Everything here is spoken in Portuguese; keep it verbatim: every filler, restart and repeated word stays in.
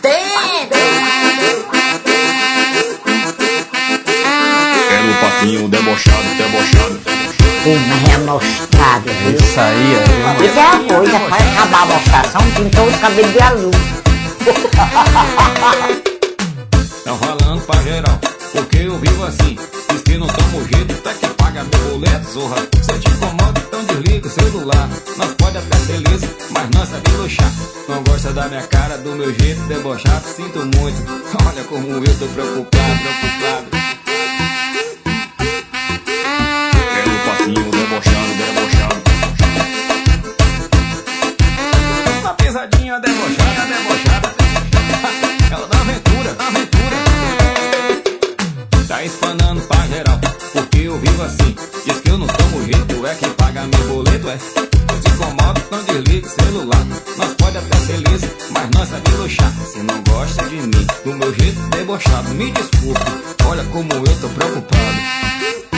dentro. Quero um passinho debochado, debochado. Uma remostrada, viu? Isso aí, aí. Isso é uma coisa, para acabar a mostração, pintou os cabelos de azul. Tão falando pra geral, porque eu vivo assim. Diz que não tomo jeito, tá que paga meu boleto, zorra. Se te incomoda, então desliga o celular. Nós pode até ser liso, mas nós sabe luxar. Não gosta da minha cara, do meu jeito debochado, sinto muito. Olha como eu tô preocupado, preocupado. Quero um passinho debochado, debochado. Uma pisadinha debochada, debochada. Ela dá aventura, dá aventura. Tá espanando pra geral, porque eu vivo assim. Diz que eu não tomo jeito, é quem paga meu boleto, é. Se te incomoda, então desliga o celular. Nós pode até ser liso, mas nós sabe luxar. Se não gosta de mim, do meu jeito debochado, me desculpe. Olha como eu tô preocupado.